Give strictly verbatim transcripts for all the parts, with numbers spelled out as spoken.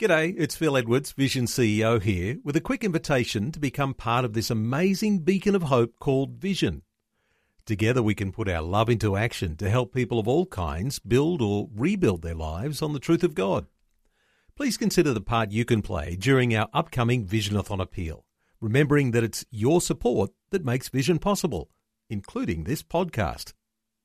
G'day, it's Phil Edwards, Vision C E O here, with a quick invitation to become part of this amazing beacon of hope called Vision. Together we can put our love into action to help people of all kinds build or rebuild their lives on the truth of God. Please consider the part you can play during our upcoming Visionathon appeal, remembering that it's your support that makes Vision possible, including this podcast.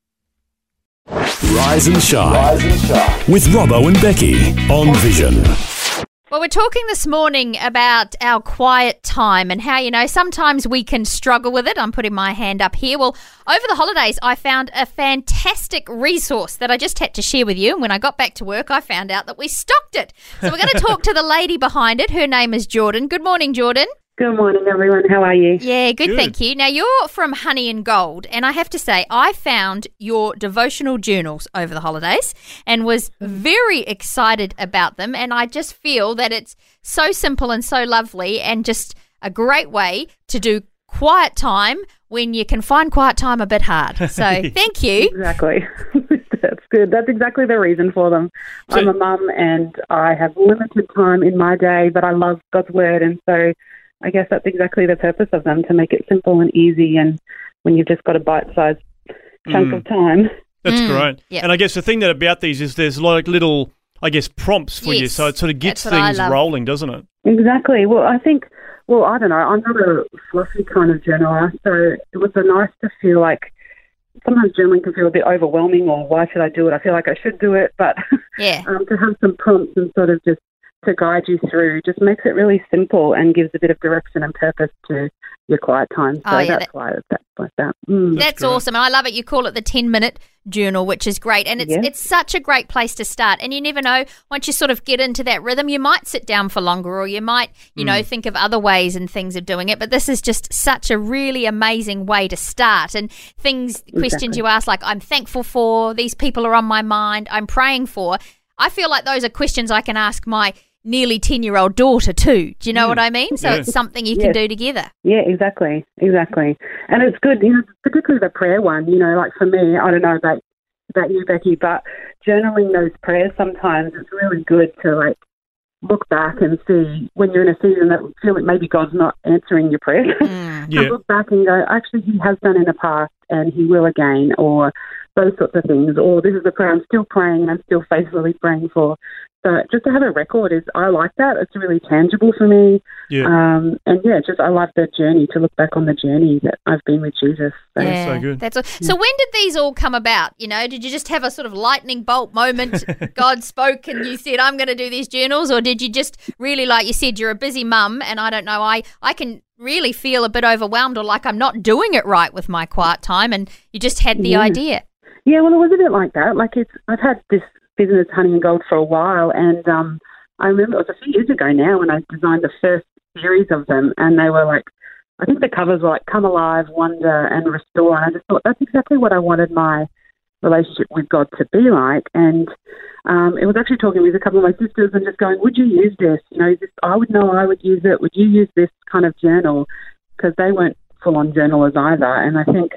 Rise and Shine, Rise and Shine. With Robbo and Becky on Vision. Well, we're talking this morning about our quiet time and how, you know, sometimes we can struggle with it. I'm putting my hand up here. Well, over the holidays, I found a fantastic resource that I just had to share with you. And when I got back to work, I found out that we stocked it. So we're going to talk to the lady behind it. Her name is Jordan. Good morning, Jordan. Good morning, everyone. How are you? Yeah, good, Good. thank you. Now, you're from Honey and Gold, and I have to say, I found your devotional journals over the holidays and was very excited about them, and I just feel that it's so simple and so lovely and just a great way to do quiet time when you can find quiet time a bit hard. So, thank you. Exactly. That's good. That's exactly the reason for them. So- I'm a mum, and I have limited time in my day, but I love God's Word, and so I guess that's exactly the purpose of them, to make it simple and easy, and when you've just got a bite-sized chunk Mm. of time. That's Mm, great. yep. And I guess the thing that about these is there's like little, I guess, prompts for you, Yes, so it sort of gets that's what I things love. rolling, doesn't it? Exactly. Well, I think, well, I don't know, I'm not a fluffy kind of journaler, so it was so nice to feel like sometimes journaling can feel a bit overwhelming, or why should I do it? I feel like I should do it, but Yeah. um, to have some prompts and sort of just to guide you through just makes it really simple and gives a bit of direction and purpose to your quiet time. So Oh, yeah, that's that- why it's that, like that. Mm. That's great. awesome. And I love it. You call it the ten-minute journal, which is great. And it's Yeah. it's such a great place to start. And you never know, once you sort of get into that rhythm, you might sit down for longer, or you might, you know, think of other ways and things of doing it. But this is just such a really amazing way to start. And things, questions you ask, like, I'm thankful for, these people are on my mind, I'm praying for. I feel like those are questions I can ask my nearly ten-year-old daughter too. Do you know what I mean? So Yeah. it's something you can Yes. do together. Yeah, exactly, exactly. And it's good, you know, particularly the prayer one, you know, like for me, I don't know about, about you, Becky, but journaling those prayers sometimes, it's really good to, like, look back and see when you're in a season that feel like maybe God's not answering your prayer. Mm. to Yeah. look back and go, actually, he has done in the past and he will again, or those sorts of things, or this is a prayer I'm still praying and I'm still faithfully praying for. So just to have a record is, I like that. It's really tangible for me. Yeah. Um, and yeah, just I love the journey, to look back on the journey that I've been with Jesus. So, Yeah. so good. That's all. So when did these all come about? You know, did you just have a sort of lightning bolt moment? God spoke and you said, I'm going to do these journals, or did you just really, like you said, you're a busy mum, and I don't know, I, I can really feel a bit overwhelmed, or like I'm not doing it right with my quiet time, and you just had the Yeah. idea. Yeah, well, it was a bit like that. Like, it's I've had this business, Honey and Gold, for a while, and um, I remember it was a few years ago now when I designed the first series of them, and they were like, I think the covers were like Come Alive, Wonder, and Restore, and I just thought that's exactly what I wanted my relationship with God to be like. And um, it was actually talking with a couple of my sisters and just going, would you use this? You know, this, I would know I would use it. Would you use this kind of journal? Because they weren't full-on journalers either, and I think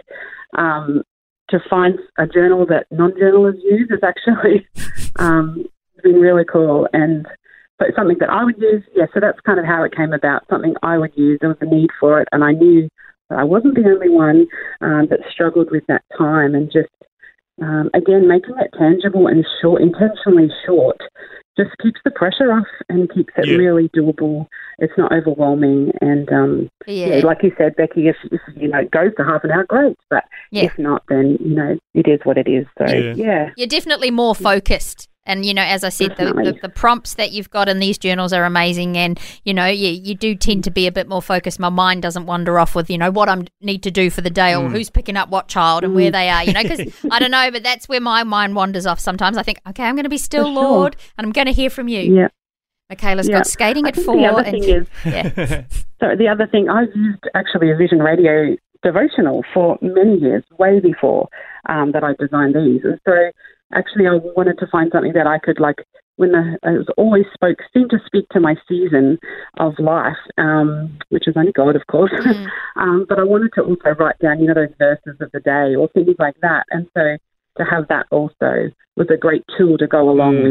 um, to find a journal that non-journalers use is actually um, been really cool, and but something that I would use. Yeah, so that's kind of how it came about, something I would use. There was a need for it, and I knew that I wasn't the only one um, that struggled with that time, and just, um, again, making it tangible and short, intentionally short, just keeps the pressure off and keeps it Yeah. really doable. It's not overwhelming, and um, Yeah. yeah, like you said, Becky, if, if you know it goes to half an hour, great. But Yeah. if not, then you know it is what it is. So Yeah. yeah, You're definitely more focused. And, you know, as I said, the, the, Definitely. the prompts that you've got in these journals are amazing. And, you know, you, you do tend to be a bit more focused. My mind doesn't wander off with, you know, what I need to do for the day, or Mm. who's picking up what child and where they are, you know, because I don't know, but that's where my mind wanders off sometimes. I think, okay, I'm going to be still, For sure. Lord, and I'm going to hear from you. yeah. Michaela's Yeah. got skating I at think four. the other and, thing is, yeah. so the other thing, I've used actually a Vision Radio devotional for many years, way before um, that I designed these. And so actually I wanted to find something that I could, like, when the, it was always spoke, seemed to speak to my season of life, um, which is only God, of course. Mm. um, but I wanted to also write down, you know, those verses of the day or things like that. And so to have that also was a great tool to go along Mm. with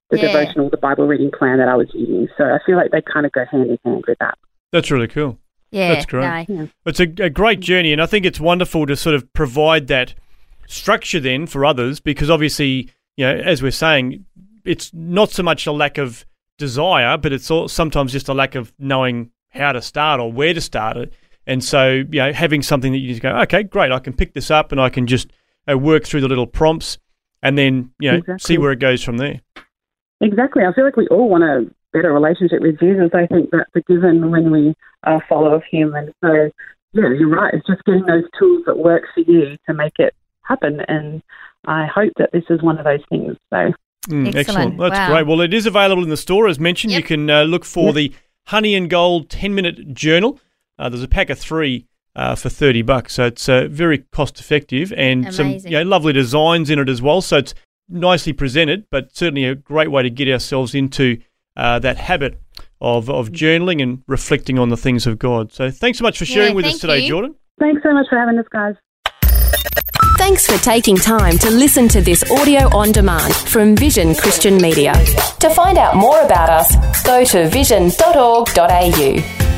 the Yeah. devotional, the Bible reading plan that I was using. So I feel like they kind of go hand in hand with that. That's really cool. Yeah, That's great. no. Yeah. It's a, a great journey, and I think it's wonderful to sort of provide that structure then for others, because obviously, you know, as we're saying, it's not so much a lack of desire, but it's all, sometimes just a lack of knowing how to start or where to start it. And so, you know, having something that you just go, okay, great, I can pick this up and I can just uh, work through the little prompts and then, you know, Exactly. see where it goes from there. Exactly. I feel like we all want a better relationship with Jesus. I think that's a given when we are follow of him. And so, yeah, you're right. It's just getting those tools that work for you to make it happen. And I hope that this is one of those things. So, Mm, Excellent. That's Wow. great. Well, it is available in the store, as mentioned. Yep. You can uh, look for Yep. the Honey and Gold ten-minute journal. Uh, there's a pack of three uh, for thirty bucks, so it's uh, very cost-effective and some Amazing. you know, lovely designs in it as well. So it's nicely presented, but certainly a great way to get ourselves into uh, that habit of of journaling and reflecting on the things of God. So thanks so much for sharing Yeah, with us thank today, you. Jordan. thanks so much for having us, guys. Thanks for taking time to listen to this audio on demand from Vision Christian Media. To find out more about us, go to vision dot org dot a u.